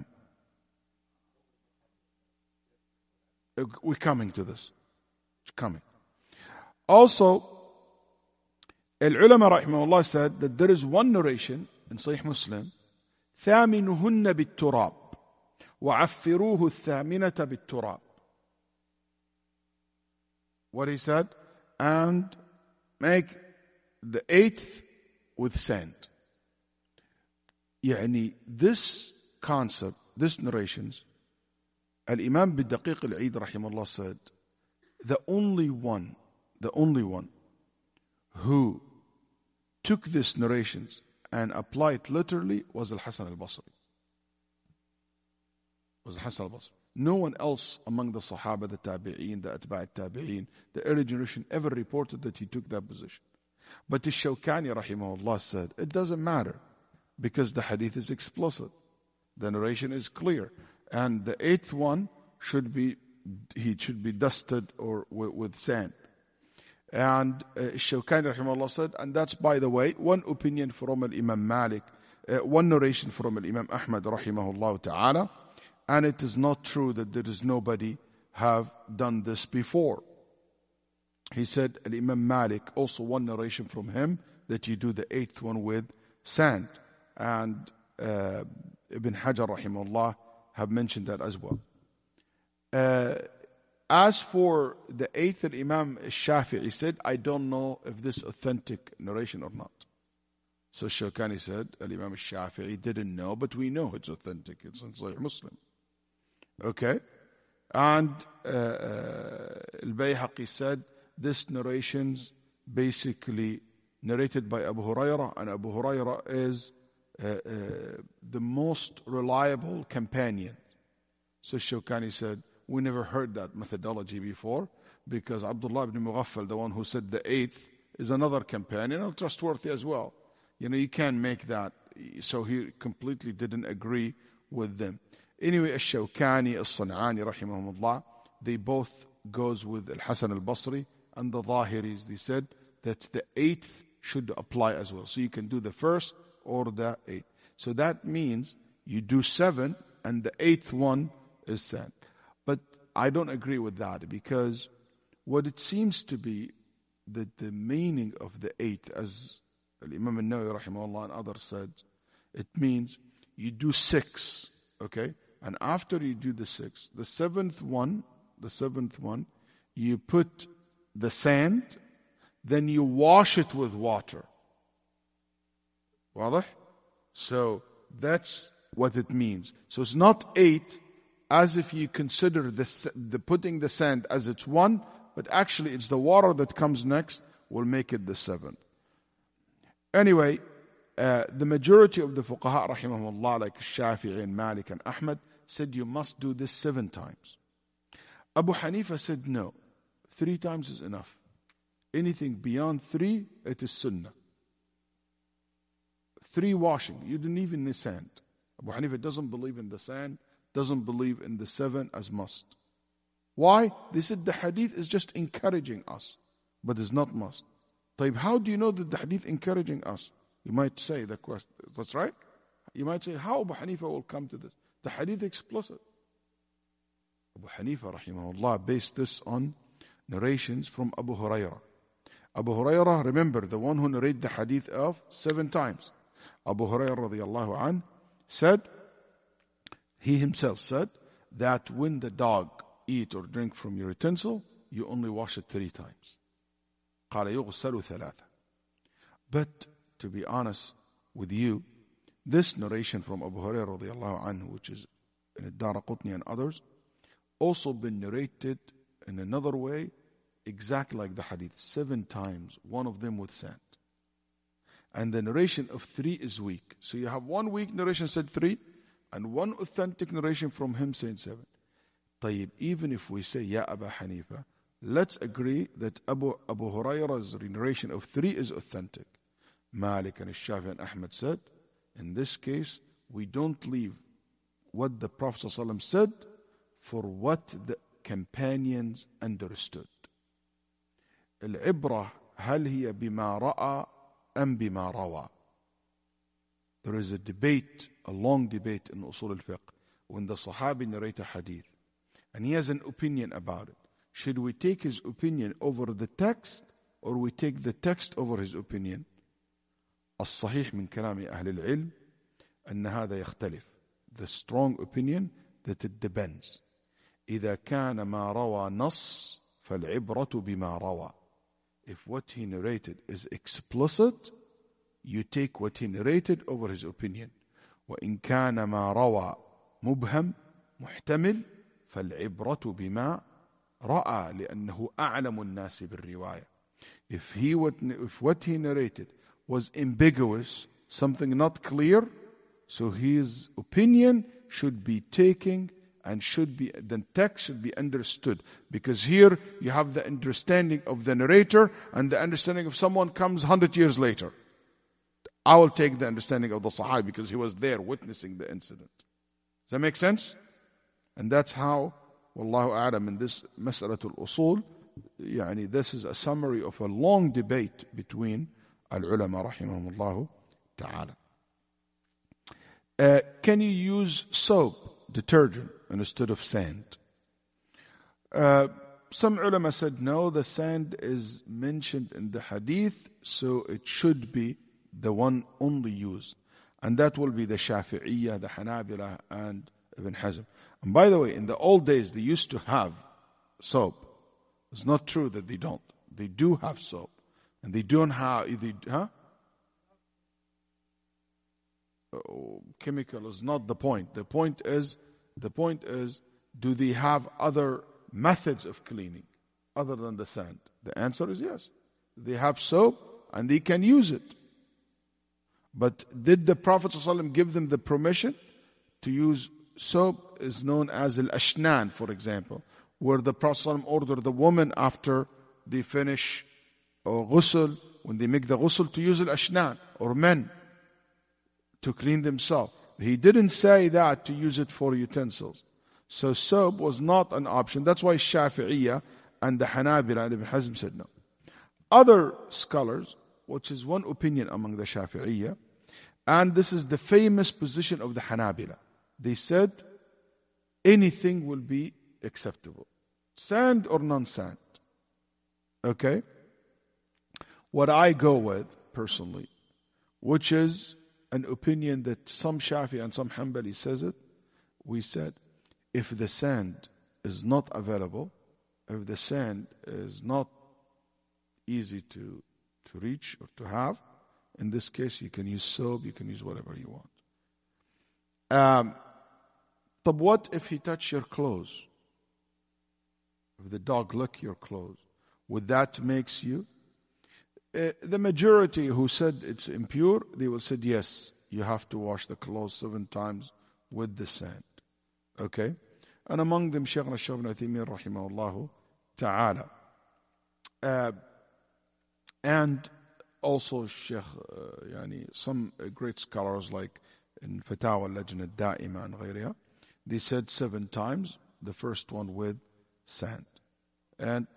We're coming to this. It's coming. Also, Al-Ulama rahimahullah said that there is one narration in Sahih Muslim, ثامنهن بالتراب وعفروه الثامنة بالتراب. What he said? And make the 8th with sand. يعني this concept, this narrations, Al-Imam Bid-Daqiq Al-Eid rahimahullah said, the only one who took these narrations and applied it literally was Al-Hasan Al-Basri. No one else among the Sahaba, the Tabi'een, the Atba' Tabi'een, the early generation ever reported that he took that position. But the Shawkani rahimahullah said, it doesn't matter because the hadith is explicit. The narration is clear. And the 8th one should be dusted or with sand. And Shawkani rahimahullah said, and that's by the way, one opinion from Imam Malik, one narration from Imam Ahmad rahimahullah ta'ala, and it is not true that there is nobody have done this before. He said, Imam Malik, also one narration from him, that you do the 8th one with sand. And Ibn Hajar rahimahullah have mentioned that as well. As for the 8th, Imam Shafi'i said, I don't know if this authentic narration or not. So Shawkani said, Imam Shafi'i didn't know, but we know it's authentic. It's in Sahih Muslim. Okay? And Al-Bayhaqi said, this narration's basically narrated by Abu Hurairah, and Abu Hurairah is the most reliable companion. So Shawkani said, we never heard that methodology before, because Abdullah ibn Mughaffal, the one who said the 8th, is another companion and trustworthy as well. You can't make that. So he completely didn't agree with them. Anyway, Al-Shawkani, Al-San'ani, rahimahumullah, they both goes with Al-Hasan al-Basri and the Zahiris. They said that the 8th should apply as well. So you can do the 1st or the 8th. So that means you do 7 and the 8th one is sand. But I don't agree with that, because what it seems to be that the meaning of the 8th, as Imam al-Nawawi rahimahullah and others said, it means you do 6, okay? And after you do the 6th, the seventh one, you put the sand, then you wash it with water. واضح? So that's what it means. So it's not 8 as if you consider the putting the sand as it's 1, but actually it's the water that comes next will make it the 7th. Anyway, the majority of the fuqaha rahimahumullah, like Shafi'i and Malik and Ahmad, said you must do this 7 times. Abu Hanifa said no, 3 times is enough. Anything beyond 3, it is sunnah. 3 washing, you don't even need sand. Abu Hanifa doesn't believe in the sand, doesn't believe in the 7 as must. Why? They said the hadith is just encouraging us, but it's not must. طيب, how do you know that the hadith encouraging us? You might say the question, that's right. You might say, how Abu Hanifa will come to this? The hadith explicit. Abu Hanifa rahimahullah based this on narrations from Abu Hurairah. Abu Hurairah, remember, the one who narrated the hadith of 7 times. Abu Hurairah radiyallahu anh said, he himself said, that when the dog eat or drink from your utensil, you only wash it 3 times. قال يغسل 3. But to be honest with you, this narration from Abu Hurairah radiyallahu anhu, which is in Ad-Daraqutni and others, also been narrated in another way, exactly like the hadith, 7 times, one of them with sand. And the narration of 3 is weak. So you have one weak narration said 3, and one authentic narration from him saying 7. طيب, even if we say, Ya Abu Hanifa, let's agree that Abu Hurairah's narration of 3 is authentic. Malik and Shafi and Ahmad said, in this case, we don't leave what the Prophet ﷺ said for what the companions understood. العبرة هل هي بما رأى أم بما روى. There is a debate, a long debate in Usul al-Fiqh, when the Sahabi narrate a hadith, and he has an opinion about it. Should we take his opinion over the text, or we take the text over his opinion? الصحيح من كلام أهل العلم أن هذا يختلف. The strong opinion that it depends. إذا كان ما روى نص فالعبرة بما روى. If what he narrated is explicit, you take what he narrated over his opinion. وإن كان ما روى مبهم محتمل فالعبرة بما رأى لأنه أعلم الناس بالرواية. If what he narrated was ambiguous, something not clear, so his opinion should be taken and the text should be understood. Because here you have the understanding of the narrator and the understanding of someone comes 100 years later. I will take the understanding of the Sahabi because he was there witnessing the incident. Does that make sense? And that's how, Wallahu a'lam, in this Mas'alatul Usul, this is a summary of a long debate between al-ulama rahimahumullah ta'ala. Can you use soap, detergent, instead of sand? Some ulama said no, the sand is mentioned in the hadith, so it should be the one only used. And that will be the Shafi'iyya, the Hanabila, and Ibn Hazm. And by the way, in the old days, they used to have soap. It's not true that they don't. They do have soap. And they don't have, chemical is not the point. The point is, do they have other methods of cleaning other than the sand? The answer is yes. They have soap and they can use it. But did the Prophet ﷺ give them the permission to use soap? Is known as al-ashnan, for example, where the Prophet ﷺ ordered the woman after they finish ghusl, when they make the ghusl, to use al-ashnan, or men to clean themselves. He didn't say that to use it for utensils. So soap was not an option. That's why Shafi'iyya and the Hanabila and Ibn Hazm said no. Other scholars, which is one opinion among the Shafi'iyya, and this is the famous position of the Hanabila. They said anything will be acceptable. Sand or non-sand. Okay? What I go with, personally, which is an opinion that some Shafi and some Hanbali says it, we said, if the sand is not available, if the sand is not easy to reach or to have, in this case you can use soap, you can use whatever you want. But what if he touch your clothes? If the dog lick your clothes, would that makes you? The majority who said it's impure, they will say yes, you have to wash the clothes 7 times with the sand. Okay? And among them, Shaykh al-Shaykh ibn Uthaymeen rahimahullah ta'ala. And also Shaykh, some great scholars like in Fatawa al-Lajna al-Da'ima and غيرها, they said 7 times, the first one with sand. And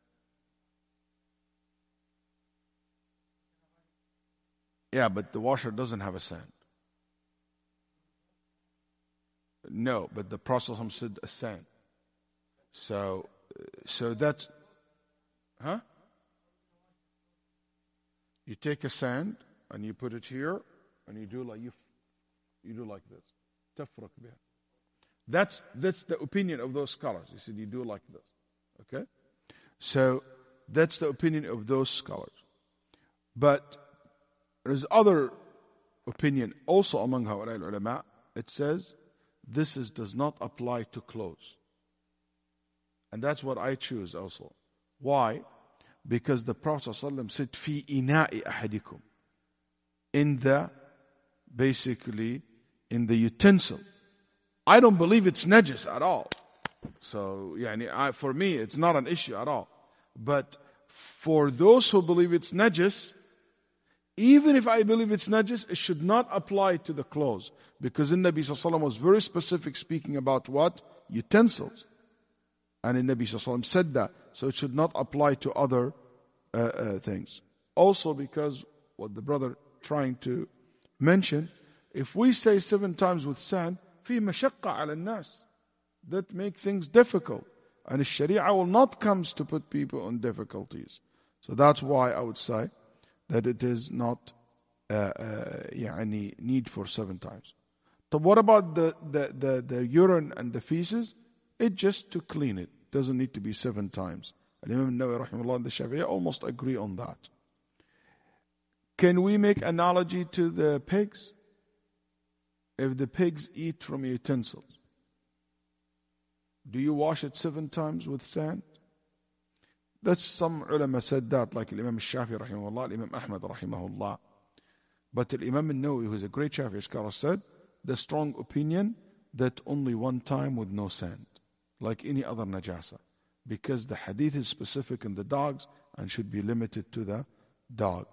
yeah, but the washer doesn't have a sand. No, but the Prophet said a sand. So that's, you take a sand and you put it here and you do like this. تفرك بها. That's the opinion of those scholars. He said you do like this. Okay? So that's the opinion of those scholars. But there's other opinion also among Ha'ulai ulama. It says this does not apply to clothes. And that's what I choose also. Why? Because the Prophet ﷺ said, "Fi ina'i ahadikum," basically in the utensil. I don't believe it's najis at all. So, for me, it's not an issue at all. But for those who believe it's najis, even if I believe it's najis, it should not apply to the clothes. Because the Nabi ﷺ was very specific speaking about what? Utensils. And the Nabi ﷺ said that. So it should not apply to other things. Also because what the brother trying to mention, if we say 7 times with sand, في مشقة على الناس. That make things difficult. And the Sharia will not come to put people in difficulties. So that's why I would say that it is not need for 7 times. But what about the urine and the feces? It's just to clean it. Doesn't need to be 7 times. And Imam Nawawi rahimahullah and the Shafi'iyya almost agree on that. Can we make analogy to the pigs? If the pigs eat from utensils, do you wash it 7 times with sand? That's some ulama said that, like Imam Shafi rahimahullah, Imam Ahmad rahimahullah. But Imam Nawawi, who is a great Shafi scholar, said the strong opinion that only 1 time with no sand, like any other najasa, because the hadith is specific in the dogs and should be limited to the dog.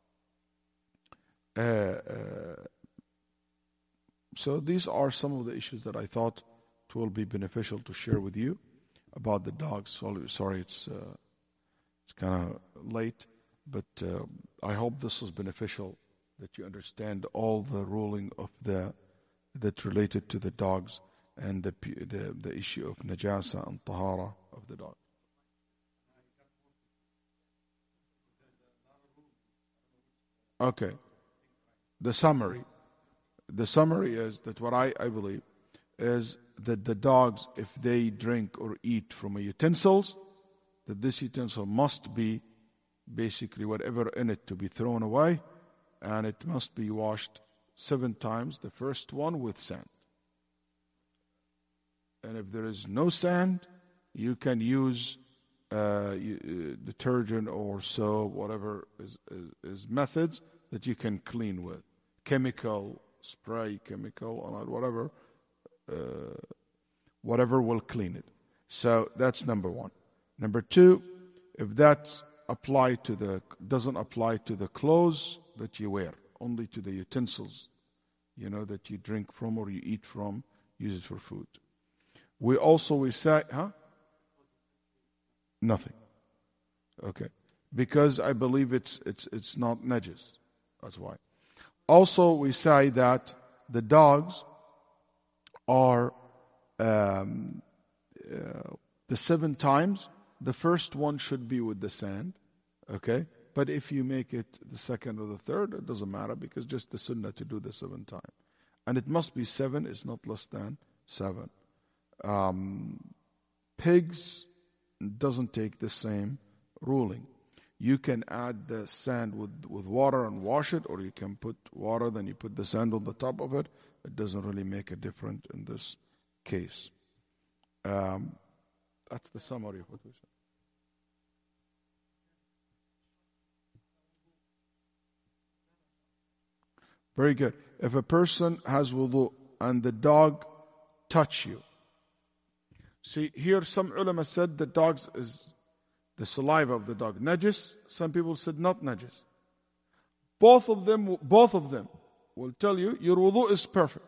So these are some of the issues that I thought it will be beneficial to share with you about the dogs. Sorry, it's kind of late, but I hope this was beneficial, that you understand all the ruling of that related to the dogs and the issue of najasa and tahara of the dog. Okay. The summary is that what I believe is that the dogs, if they drink or eat from a utensils, that this utensil must be basically whatever in it to be thrown away, and it must be washed 7 times, the first one with sand. And if there is no sand, you can use detergent or soap, whatever is methods that you can clean with. Chemical, spray, chemical, or whatever will clean it. So that's number 1. Number 2, if that doesn't apply to the clothes that you wear, only to the utensils, that you drink from or you eat from, use it for food. We say, Nothing. Okay. Because I believe it's not najis. That's why. Also, we say that the dogs are the 7 times. The first one should be with the sand. Okay. But if you make it the second or the third, it doesn't matter, because just the sunnah to do the 7 times. And it must be 7, it's not less than 7. Pigs doesn't take the same ruling. You can add the sand with water and wash it, or you can put water, then you put the sand on the top of it. It doesn't really make a difference in this case. That's the summary of what we said. Very good. If a person has wudu and the dog touch you. See, here some ulama said the dogs is the saliva of the dog najis. Some people said not najis. Both of them will tell you your wudu is perfect.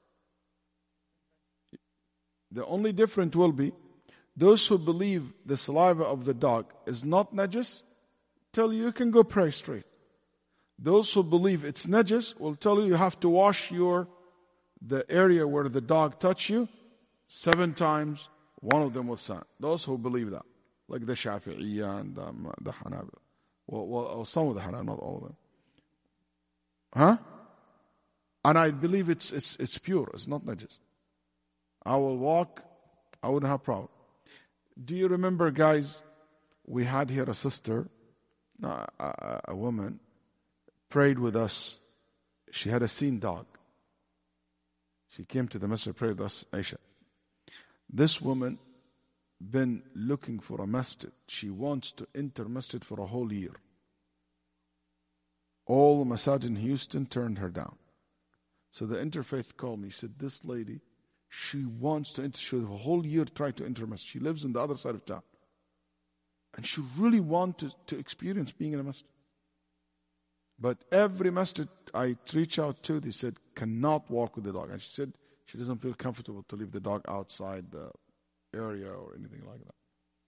The only difference will be those who believe the saliva of the dog is not najis tell you can go pray straight. Those who believe it's najis will tell you have to wash the area where the dog touched you 7 times, one of them with sand. Those who believe that, like the Shafi'iyya and the Hanabil. Well, some of the Hanabil, not all of them. And I believe it's pure, it's not najis. I will walk, I wouldn't have problem. Do you remember, guys, we had here a sister, a woman, prayed with us. She had a seen dog. She came to the masjid, prayed with us, Aisha. This woman been looking for a masjid. She wants to enter masjid for a whole year. All the masajid in Houston turned her down. So the interfaith called me, said, this lady, she wants to enter, she a whole year tried to enter masjid. She lives on the other side of town. And she really wanted to experience being in a masjid. But every masjid I reach out to, they said, cannot walk with the dog. And she said she doesn't feel comfortable to leave the dog outside the area or anything like that.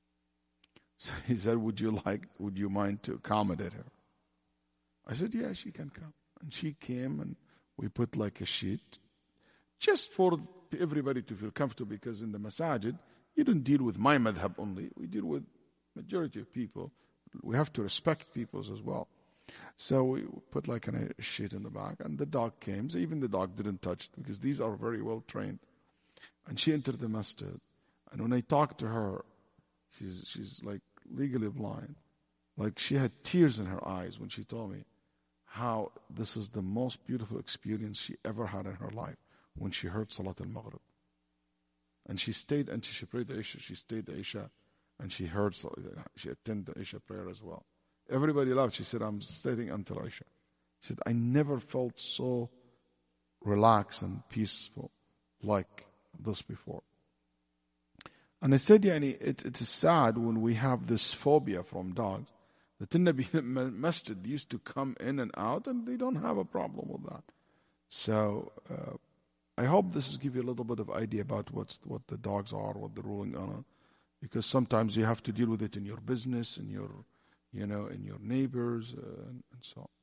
So he said, would you mind to accommodate her? I said, yeah, she can come. And she came, and we put like a sheet just for everybody to feel comfortable, because in the masajid, you don't deal with my madhab only. We deal with majority of people. We have to respect people's as well. So we put like a sheet in the back, and the dog came. So even the dog didn't touch it, because these are very well trained. And she entered the masjid. And when I talked to her, she's like legally blind. Like she had tears in her eyes when she told me how this is the most beautiful experience she ever had in her life when she heard Salat al-Maghrib. And she stayed until she prayed the Isha. She stayed the Isha, and she attended the Isha prayer as well. Everybody laughed. She said, I'm staying until Isha. She said, I never felt so relaxed and peaceful like this before. And I said, it is sad when we have this phobia from dogs. The Nabi Masjid used to come in and out, and they don't have a problem with that. So I hope this gives you a little bit of idea about what the dogs are, what the ruling on, because sometimes you have to deal with it in your business, in your neighbors, and so on.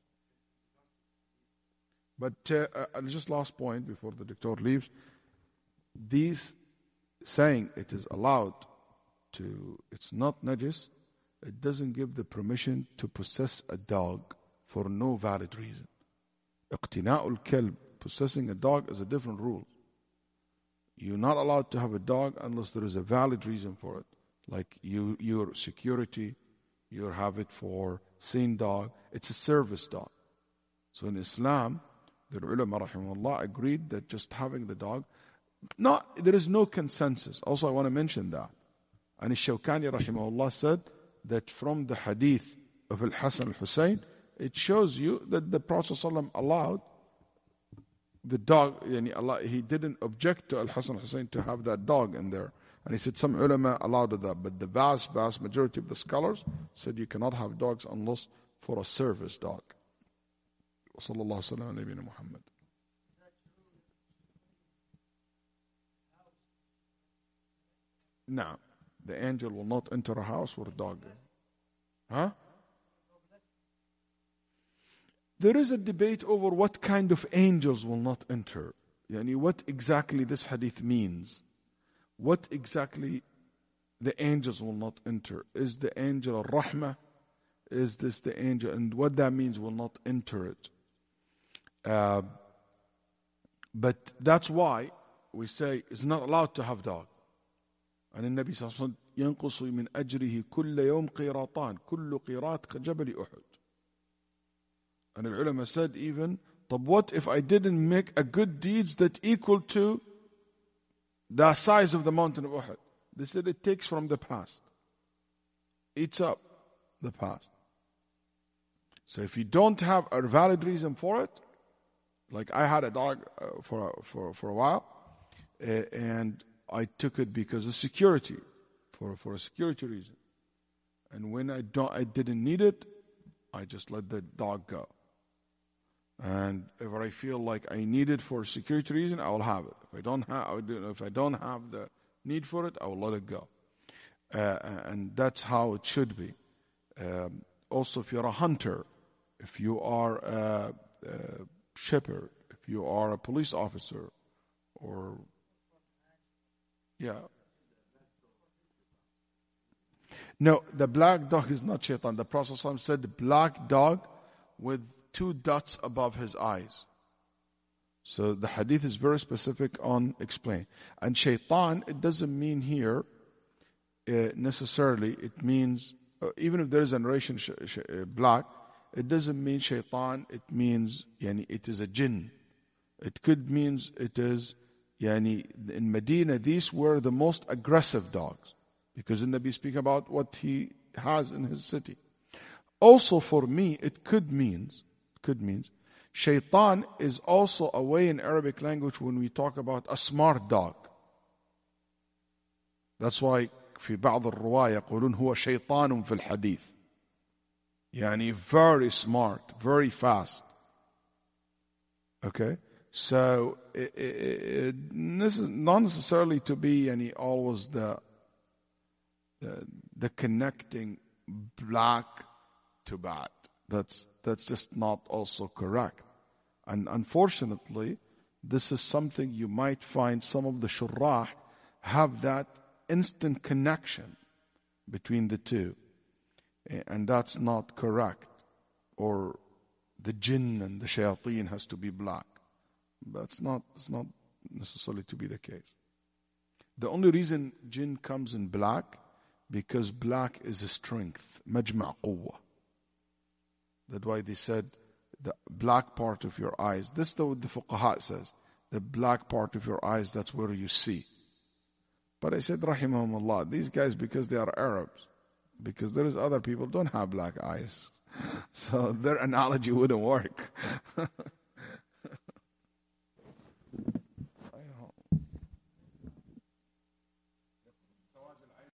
But just last point before the doctor leaves, these saying it is allowed it's not najis, it doesn't give the permission to possess a dog for no valid reason. Iqtina'ul kalb, possessing a dog, is a different rule. You're not allowed to have a dog unless there is a valid reason for it. Like your security, you have it for seeing dog. It's a service dog. So in Islam, the ulama rahimahullah agreed that just having the dog, there is no consensus. Also, I want to mention that. And Shawkani rahimahullah said that from the hadith of Al-Hasan al-Hussein, it shows you that the Prophet ﷺ allowed the dog, he didn't object to Al-Hasan al-Hussein to have that dog in there. And he said some ulama allowed that, but the vast majority of the scholars said you cannot have dogs unless for a service dog. Sallallahu alaihi wasallam, Muhammad. No, the angel will not enter a house where a dog is. Huh? There is a debate over what kind of angels will not enter. Yani what exactly this hadith means. What exactly the angels will not enter. Is the angel al-Rahmah? Is this the angel? And what that means will not enter it. But that's why we say it's not allowed to have dog. And the Nabi sallallahu alaihi wasallam ينقص من أجره كل يوم قيراطان كل قيراط كجبل أحد. And the ulama said even, but what if I didn't make a good deeds that equal to the size of the mountain of Uhud? They said it takes from the past. Eats up the past. So if you don't have a valid reason for it, like I had a dog for a while, and I took it because of security, for a security reason. And when I didn't need it, I just let the dog go. And if I feel like I need it for a security reason, I will have it. If I don't have the need for it, I will let it go. And that's how it should be. Also, if you're a hunter, if you are a shepherd, if you are a police officer, or no, the black dog is not shaitan. The Prophet ﷺ said the black dog with 2 dots above his eyes. So the hadith is very specific on explaining. And shaitan, it doesn't mean here necessarily, it means, even if there is a narration black, it doesn't mean shaitan, it means it is a jinn. It could means it is, in Medina, these were the most aggressive dogs. Because the Nabi speak about what he has in his city. Also for me, it could means, shaitan is also a way in Arabic language when we talk about a smart dog. That's why في بعض الرواية يقولون هو شيطان في الحديث. Very smart, very fast. Okay? So, this is not necessarily to be always the connecting black to bad. That's just not also correct. And unfortunately, this is something you might find some of the shurrah have that instant connection between the two. And that's not correct. Or the jinn and the shayateen has to be black. It's not necessarily to be the case. The only reason jinn comes in black, because black is a strength. Majma' quwwah. That's why they said the black part of your eyes. This is what the fuqaha says. The black part of your eyes, that's where you see. But I said, rahimahumullah, these guys, because they are Arabs, because there is other people don't have black eyes. So their analogy wouldn't work.